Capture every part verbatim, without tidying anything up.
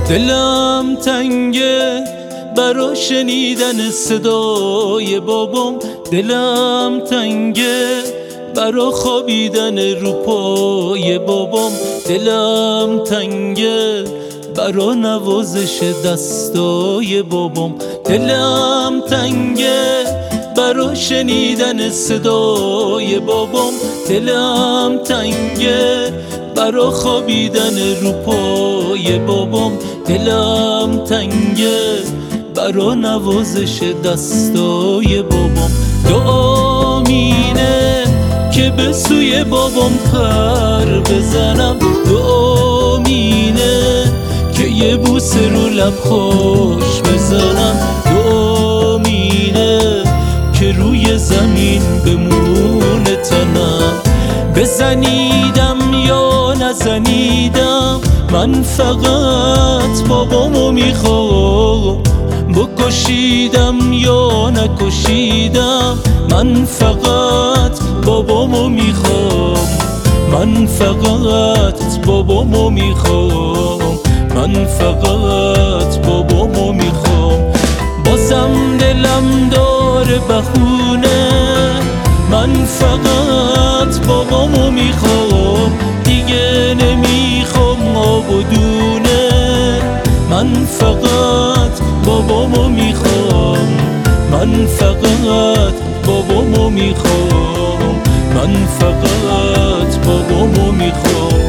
دلم تنگه برا شنیدن صدای بابام، دلم تنگه برا خوابیدن رو پای بابام، دلم تنگه برا نوازش دستای بابام، دلم تنگه برا شنیدن صدای بابام، دلم تنگه برا خوابیدن رو پای بابام، دلم تنگه برا نوازش دستای بابام. دعا مینه که به سوی بابام پر بزنم، دعا مینه که یه بوسه رو لب خوش بزنم، دعا مینه که روی زمین بمونه تنم. بزنیدم یا نزنیدم من فقط بابامو میخوام، بکشیدم یا نکشیدم من فقط بابامو میخوام، من فقط بابامو میخوام، من فقط بابامو میخوام. بازم دلم داره بخونه، من فقط بابامو میخوام، دیگه نمیخوام آب و دونه، من فقط بابامو میخوام، من فقط بابامو میخوام، من فقط بابامو میخوام.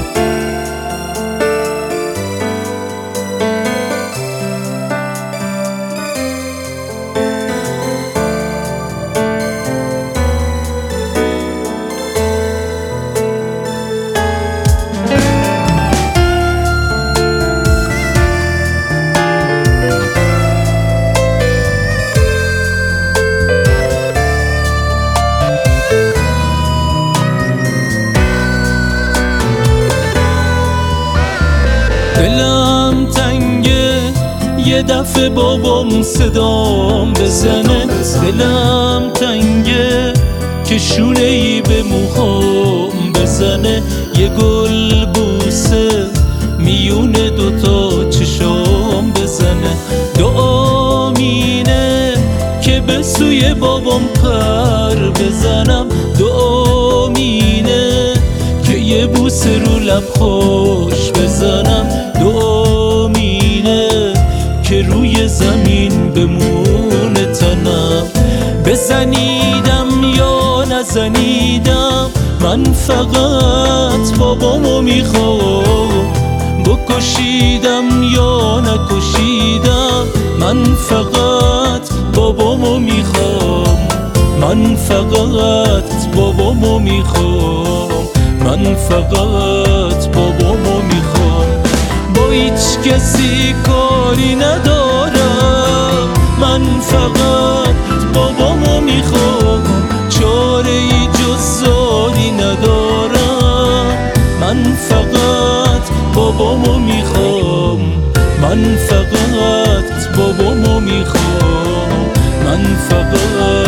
دلم تنگه یه دفعه بابام صدام بزنه، دلم تنگه که شونه ای به موهام بزنه، یه گل بوسه میون دوتا چشام بزنه. دعا مینه که به سوی بابام پر بزنم، دعا مینه که یه بوسه رو لب خوش بزنم، دعا مینه که روی زمین بمونه تنم. بزنیدم یا نزنیدم من فقط بابامو میخوام، بکشیدم یا نکشیدم من فقط بابامو میخوام، من فقط بابامو میخوام، من فقط بابامو میخوام. با هیچ کسی کاری ندارم، من فقط بابامو میخوام، چاره ای جز زاری ندارم، من فقط بابامو میخوام، من فقط بابامو میخوام، من فقط